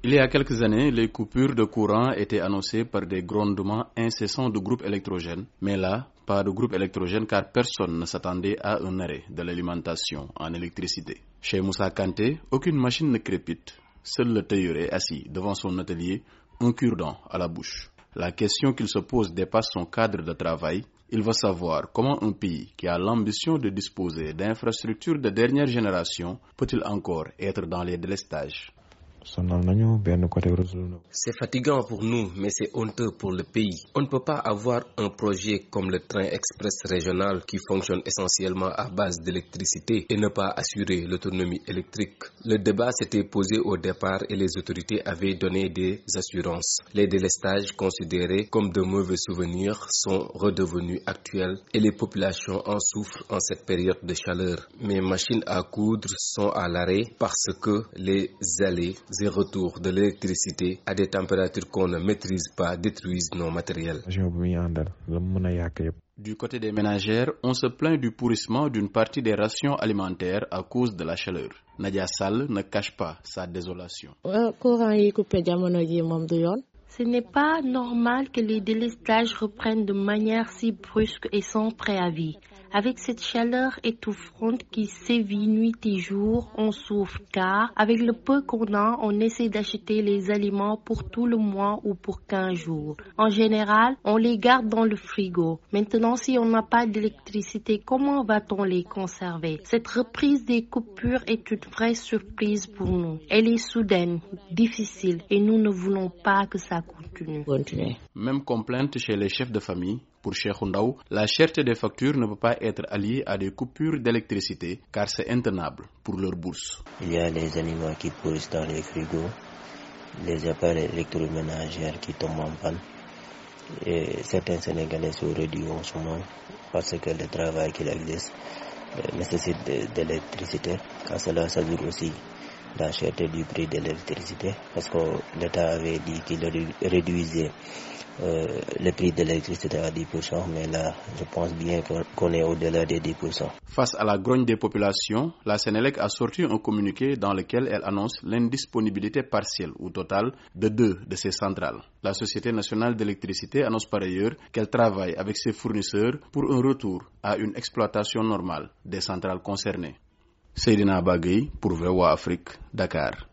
Il y a quelques années, les coupures de courant étaient annoncées par des grondements incessants de groupes électrogènes. Mais là, pas de groupe électrogène car personne ne s'attendait à un arrêt de l'alimentation en électricité. Chez Moussa Kanté, aucune machine ne crépite. Seul le tailleur est assis devant son atelier, un cure-dent à la bouche. La question qu'il se pose dépasse son cadre de travail. Il veut savoir comment un pays qui a l'ambition de disposer d'infrastructures de dernière génération peut-il encore être dans les délestages. C'est fatigant pour nous, mais c'est honteux pour le pays. On ne peut pas avoir un projet comme le train express régional qui fonctionne essentiellement à base d'électricité et ne pas assurer l'autonomie électrique. Le débat s'était posé au départ et les autorités avaient donné des assurances. Les délestages considérés comme de mauvais souvenirs sont redevenus actuels et les populations en souffrent en cette période de chaleur. Mes machines à coudre sont à l'arrêt parce que les allées et retours de l'électricité à des températures qu'on ne maîtrise pas détruisent nos matériels. Du côté des ménagères, on se plaint du pourrissement d'une partie des rations alimentaires à cause de la chaleur. Nadia Sall ne cache pas sa désolation. Ce n'est pas normal que les délestages reprennent de manière si brusque et sans préavis. Avec cette chaleur étouffante qui sévit nuit et jour, on souffre car, avec le peu qu'on a, on essaie d'acheter les aliments pour tout le mois ou pour 15 jours. En général, on les garde dans le frigo. Maintenant, si on n'a pas d'électricité, comment va-t-on les conserver? Cette reprise des coupures est une vraie surprise pour nous. Elle est soudaine, difficile et nous ne voulons pas que ça continue. Même complainte chez les chefs de famille. Pour Cheikh Ndaw, la cherté des factures ne peut pas être alliée à des coupures d'électricité car c'est intenable pour leur bourse. Il y a les aliments qui pourrissent dans les frigos, les appareils électroménagers qui tombent en panne. Et certains Sénégalais sont réduits en ce moment parce que le travail qu'il existe nécessite de l'électricité. Car cela s'ajoute aussi la cherté du prix de l'électricité parce que l'État avait dit qu'il réduisait le prix de l'électricité à 10%, mais là, je pense bien qu'on est au-delà des 10%. Face à la grogne des populations, la Sénélec a sorti un communiqué dans lequel elle annonce l'indisponibilité partielle ou totale de 2 de ses centrales. La Société nationale d'électricité annonce par ailleurs qu'elle travaille avec ses fournisseurs pour un retour à une exploitation normale des centrales concernées. Seydina Bagay pour VOA Afrique, Dakar.